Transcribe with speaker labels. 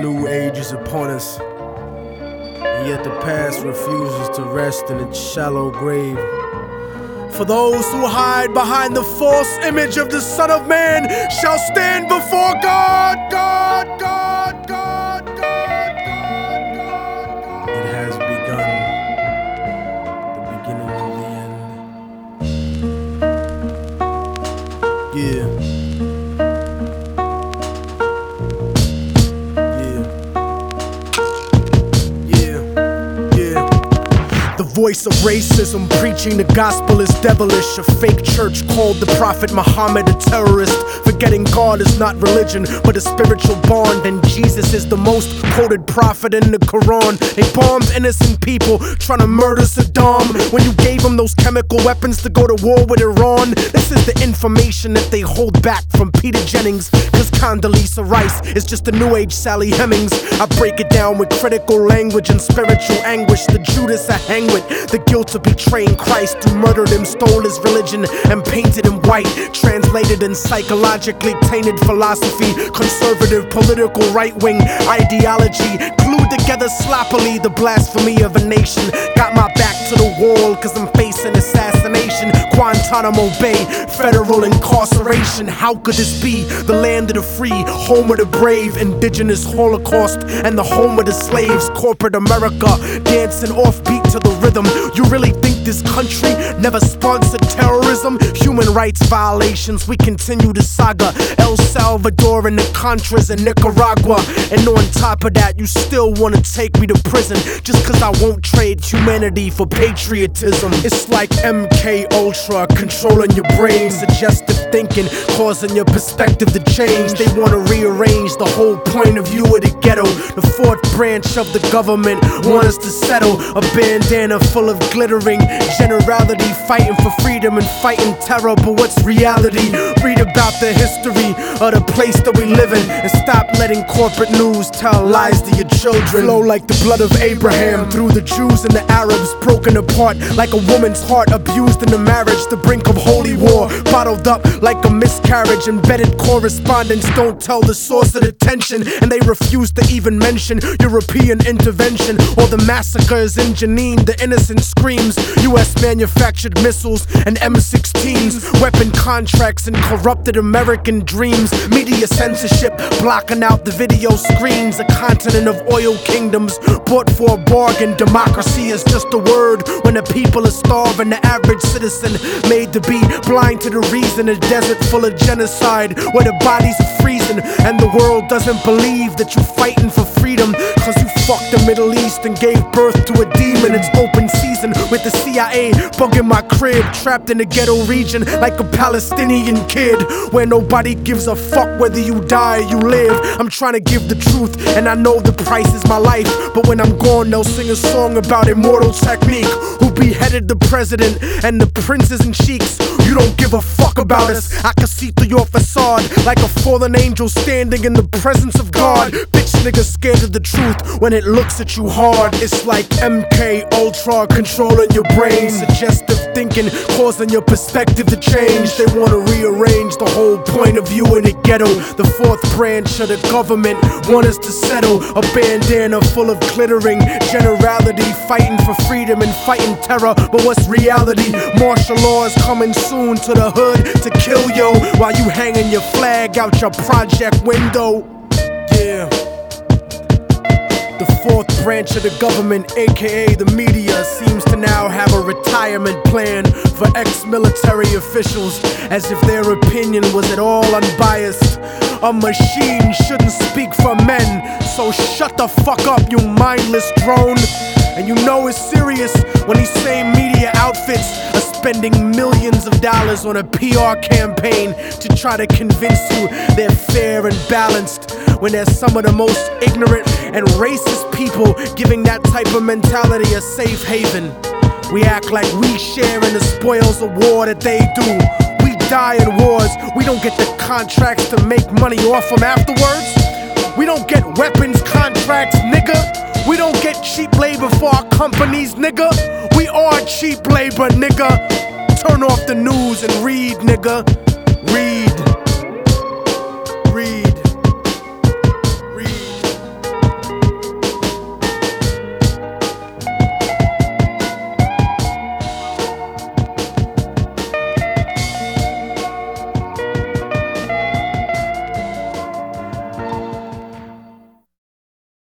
Speaker 1: new age is upon us, and yet the past refuses to rest in its shallow grave. For those who hide behind the false image of the Son of Man shall stand before God. It has begun, the beginning of the end. Yeah. The voice of racism preaching the gospel is devilish. A fake church called the Prophet Muhammad a terrorist, forgetting God is not religion but a spiritual bond, and Jesus is the most quoted prophet in the Quran. They bombed innocent people trying to murder Saddam when you gave them those chemical weapons to go to war with Iran. This is the information that they hold back from Peter Jennings, cause Condoleezza Rice is just a new age Sally Hemings. I break it down with critical language and spiritual anguish. The Judas I hang with, the guilt of betraying Christ, who murdered him, stole his religion, and painted him white. Translated in psychologically tainted philosophy, conservative political right-wing ideology, glued together sloppily the blasphemy of a nation. Got my back to the wall cause I'm facing assassination. Guantanamo Bay, federal incarceration. How could this be? The land of the free, home of the brave, indigenous Holocaust, and the home of the slaves. Corporate America dancing offbeat to the rhythm. You really think this country never sponsored terrorism? Human rights violations, we continue the saga. El Salvador and the Contras in Nicaragua. And on top of that, you still wanna take me to prison just cause I won't trade humanity for patriotism. It's like MK Ultra controlling your brain, suggestive thinking causing your perspective to change. They wanna rearrange the whole point of view of the ghetto. The fourth branch of the government want us to settle. A bandana full of glittering generality, fighting for freedom and fighting terror. But what's reality? Read about the history of the place that we live in, and stop letting corporate news tell lies to your children. Flow like the blood of Abraham through the Jews and the Arabs, broken apart like a woman's heart, abused in the marriage, the brink of holy war, bottled up like a miscarriage. Embedded correspondence don't tell the source of the tension, and they refuse to even mention European intervention or the massacres in Jenin. The innocent screams, US manufactured missiles and M16s, weapon contracts and corrupted American dreams. Media censorship blocking out the video screens. A continent of oil kingdoms bought for a bargain. Democracy is just a word when the people are starving. The average citizen made to be blind to the reason. A desert full of genocide where the bodies are freezing, and the world doesn't believe that you're fighting for freedom cause you fucked the Middle East and gave birth to a demon. It's open season with the CIA bugging my crib, trapped in the ghetto region like a Palestinian kid, where nobody gives a fuck whether you die or you live. I'm trying to give the truth and I know the price is my life, but when I'm gone they'll sing a song about immortal technique, who beheaded the president and the princes and sheiks. You don't give a fuck about us. I can see through your facade like a fallen angel standing in the presence of God. Bitch nigga scared of the truth when it looks at you hard. It's like MK Ultra controlling your brain, suggestive thinking causing your perspective to change. They wanna rearrange the whole point of view in the ghetto. The fourth branch of the government want us to settle. A bandana full of glittering generality, fighting for freedom and fighting terror. But what's reality? Martial law is coming soon to the hood to kill yo while you hanging your flag out your project window. Yeah. The fourth branch of the government, aka the media, seems to now have a retirement plan for ex-military officials, as if their opinion was at all unbiased. A machine shouldn't speak for men, so shut the fuck up, you mindless drone. And you know it's serious when these same media outfits are spending millions of dollars on a PR campaign to try to convince you they're fair and balanced, when they're some of the most ignorant and racist people giving that type of mentality a safe haven. We act like we share in the spoils of war that they do. We die in wars, we don't get the contracts to make money off them afterwards. We don't get weapons contracts, nigga. We don't get cheap labor for our companies, nigga. We are cheap labor, nigga. Turn off the news and read, nigga. Read.